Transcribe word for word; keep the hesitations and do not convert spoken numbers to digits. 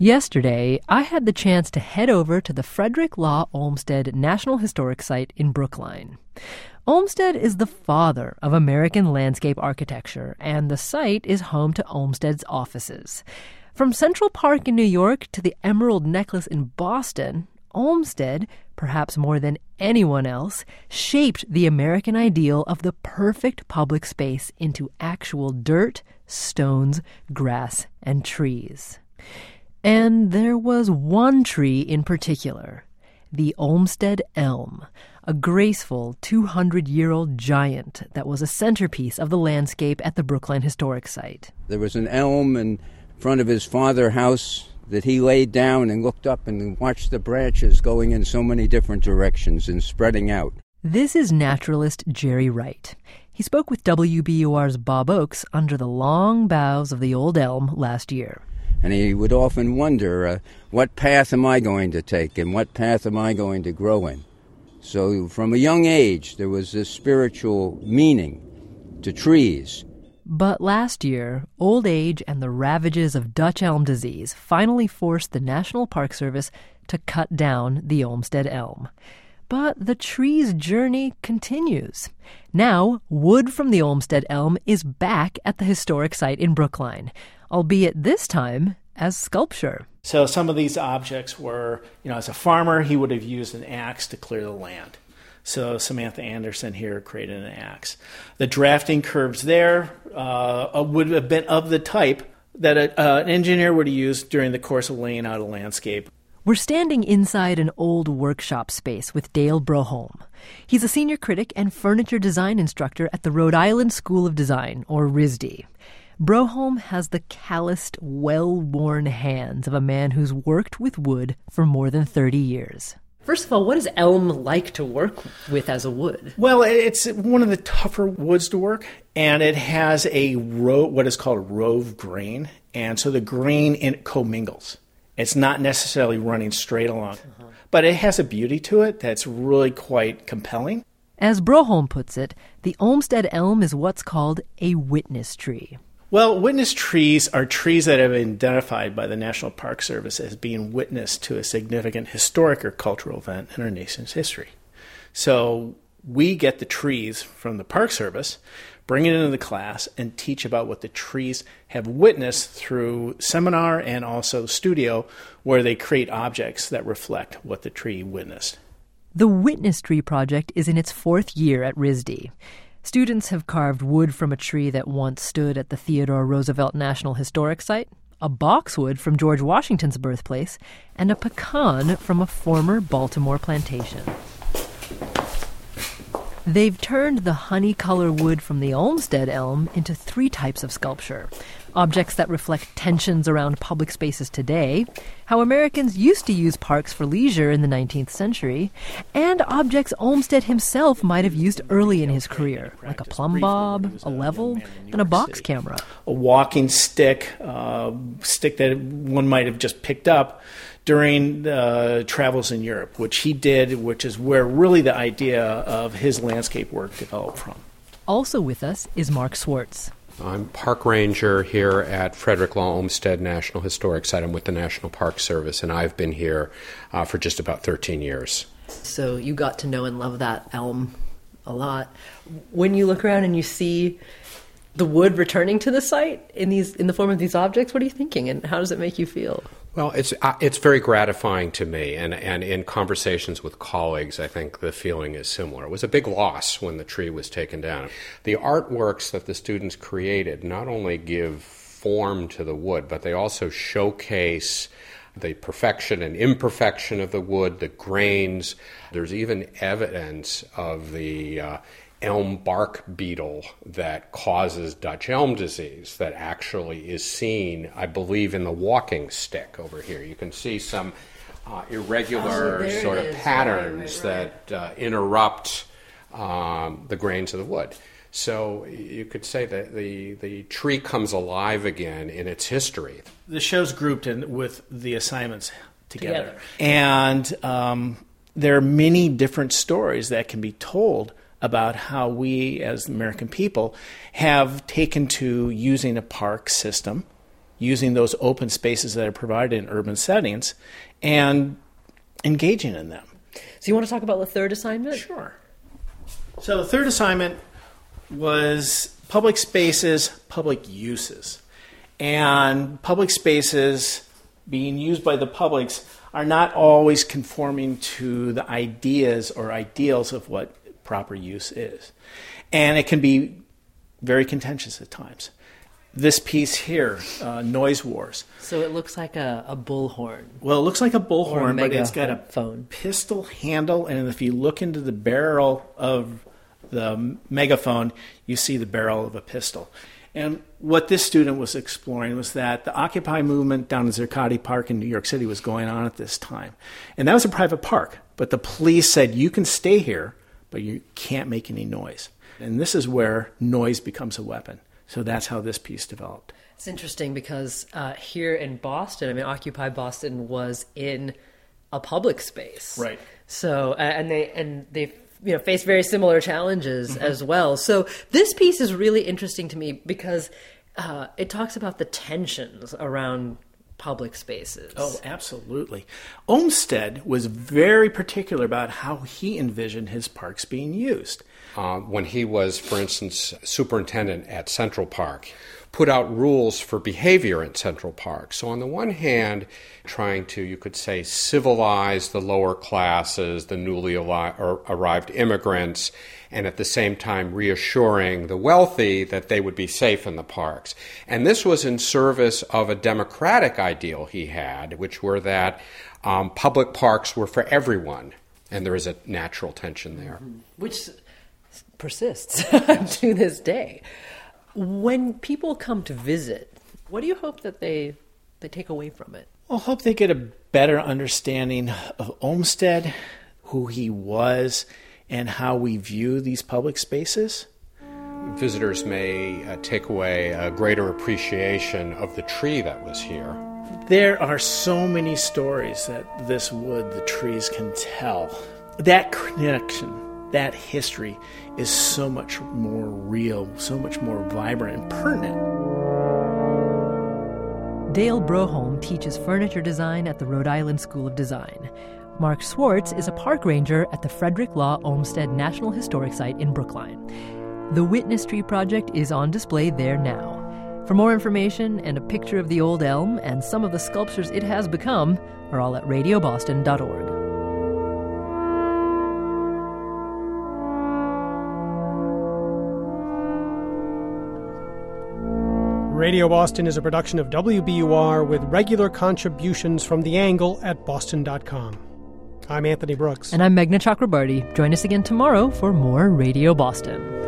Yesterday, I had the chance to head over to the Frederick Law Olmsted National Historic Site in Brookline. Olmsted is the father of American landscape architecture, and the site is home to Olmsted's offices. From Central Park in New York to the Emerald Necklace in Boston, Olmsted, perhaps more than anyone else, shaped the American ideal of the perfect public space into actual dirt, stones, grass, and trees. And there was one tree in particular, the Olmsted elm, a graceful two hundred year old giant that was a centerpiece of the landscape at the Brookline Historic Site. There was an elm in front of his father's house that he laid down and looked up and watched the branches going in so many different directions and spreading out. This is naturalist Jerry Wright. He spoke with W B U R's Bob Oakes under the long boughs of the old elm last year. And he would often wonder, uh, what path am I going to take and what path am I going to grow in? So from a young age, there was this spiritual meaning to trees. But last year, old age and the ravages of Dutch elm disease finally forced the National Park Service to cut down the Olmsted elm. But the tree's journey continues. Now, wood from the Olmsted elm is back at the historic site in Brookline, albeit this time as sculpture. So some of these objects were, you know, as a farmer, he would have used an axe to clear the land. So Samantha Anderson here created an axe. The drafting curves there uh, would have been of the type that a, uh, an engineer would have used during the course of laying out a landscape. We're standing inside an old workshop space with Dale Broholm. He's a senior critic and furniture design instructor at the Rhode Island School of Design, or R I S D. Broholm has the calloused, well-worn hands of a man who's worked with wood for more than thirty years. First of all, what is elm like to work with as a wood? Well, it's one of the tougher woods to work, and it has a ro- what is called a rove grain, and so the grain in it commingles. It's not necessarily running straight along, uh-huh. but it has a beauty to it that's really quite compelling. As Broholm puts it, the Olmsted elm is what's called a witness tree. Well, witness trees are trees that have been identified by the National Park Service as being witness to a significant historic or cultural event in our nation's history. So we get the trees from the Park Service, bring it into the class, and teach about what the trees have witnessed through seminar and also studio, where they create objects that reflect what the tree witnessed. The Witness Tree Project is in its fourth year at R I S D. Students have carved wood from a tree that once stood at the Theodore Roosevelt National Historic Site, a boxwood from George Washington's birthplace, and a pecan from a former Baltimore plantation. They've turned the honey-color wood from the Olmsted elm into three types of sculpture. Objects that reflect tensions around public spaces today, how Americans used to use parks for leisure in the nineteenth century, and objects Olmsted himself might have used early in his career, like a plumb bob, a level, and a box camera. A walking stick, uh, stick that one might have just picked up during uh, travels in Europe, which he did, which is where really the idea of his landscape work developed from. Also with us is Mark Swartz. I'm park ranger here at Frederick Law Olmsted National Historic Site. I'm with the National Park Service, and I've been here uh, for just about thirteen years. So you got to know and love that elm a lot. When you look around and you see the wood returning to the site in these in the form of these objects, what are you thinking, and how does it make you feel? Well, it's uh, it's very gratifying to me, and, and in conversations with colleagues, I think the feeling is similar. It was a big loss when the tree was taken down. The artworks that the students created not only give form to the wood, but they also showcase the perfection and imperfection of the wood, the grains. There's even evidence of the uh, elm bark beetle that causes Dutch elm disease that actually is seen, I believe, in the walking stick over here. You can see some uh, irregular oh, sort of patterns right, right. that uh, interrupt um, the grains of the wood. So you could say that the, the tree comes alive again in its history. The show's grouped in with the assignments together. together. And um, there are many different stories that can be told about how we, as the American people, have taken to using a park system, using those open spaces that are provided in urban settings and engaging in them. So you want to talk about the third assignment? Sure. So the third assignment was public spaces, public uses. And public spaces being used by the publics are not always conforming to the ideas or ideals of what proper use is. And it can be very contentious at times. This piece here, uh, Noise Wars. So it looks like a, a bullhorn. Well, it looks like a bullhorn, but it's got a phone. pistol handle, and if you look into the barrel of the megaphone, you see the barrel of a pistol. And what this student was exploring was that the Occupy movement down in Zuccotti Park in New York City was going on at this time. And that was a private park, but the police said, you can stay here, but you can't make any noise. And this is where noise becomes a weapon. So that's how this piece developed. It's interesting because uh, here in Boston, I mean, Occupy Boston was in a public space. Right. So, and they, and they, you know, face very similar challenges mm-hmm. as well. So this piece is really interesting to me because uh, it talks about the tensions around public spaces. Oh, absolutely. Olmsted was very particular about how he envisioned his parks being used. Uh, when he was, for instance, superintendent at Central Park, put out rules for behavior in Central Park. So on the one hand, trying to, you could say, civilize the lower classes, the newly arrived immigrants, and at the same time reassuring the wealthy that they would be safe in the parks. And this was in service of a democratic ideal he had, which were that um, public parks were for everyone. And there is a natural tension there. Which persists to this day. When people come to visit, what do you hope that they they take away from it? Well, I hope they get a better understanding of Olmsted, who he was, and how we view these public spaces. Visitors may uh, take away a greater appreciation of the tree that was here. There are so many stories that this wood, the trees, can tell. That connection, that history is so much more real, so much more vibrant and pertinent. Dale Broholm teaches furniture design at the Rhode Island School of Design. Mark Swartz is a park ranger at the Frederick Law Olmsted National Historic Site in Brookline. The Witness Tree Project is on display there now. For more information and a picture of the old elm and some of the sculptures it has become are all at radio boston dot org. Radio Boston is a production of W B U R with regular contributions from The Angle at boston dot com. I'm Anthony Brooks. And I'm Meghna Chakrabarty. Join us again tomorrow for more Radio Boston.